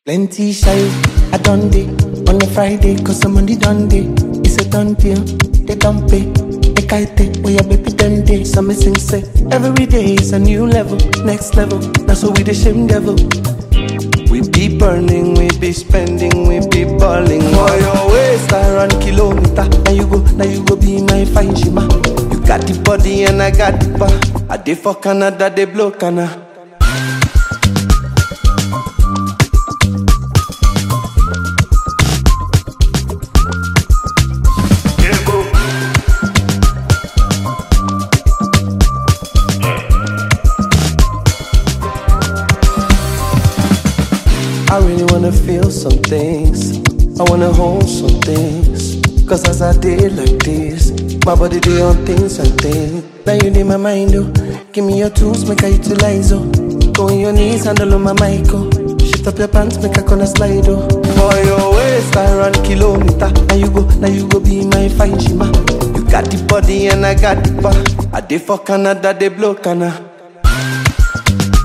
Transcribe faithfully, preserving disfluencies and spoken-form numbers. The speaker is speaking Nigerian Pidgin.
Plenty shy, I done day on a Friday, cause I'm on the done day. It's a done deal, they don't pay. They kite, we a baby ten days. So me sing say, every day is a new level, next level. That's what we the shame devil. We be burning, we be spending, we be balling. For your waist, I run kilometer. Now you go, now you go be my fine shima. You got the body and I got the bar. I dey for Canada, they blow Canada. I really wanna feel some things, I wanna hold some things. Cause as I did like this, my body do on things and things. Now you need my mind, oh. Give me your tools, make I utilize, oh. Go on your knees, handle on my mic, oh. Shift up your pants, make I gonna slide, oh. For your waist, I run kilometer. Now you go, now you go be my fine shima. You got the body and I got the bar. I dey for Canada, they blow Canada.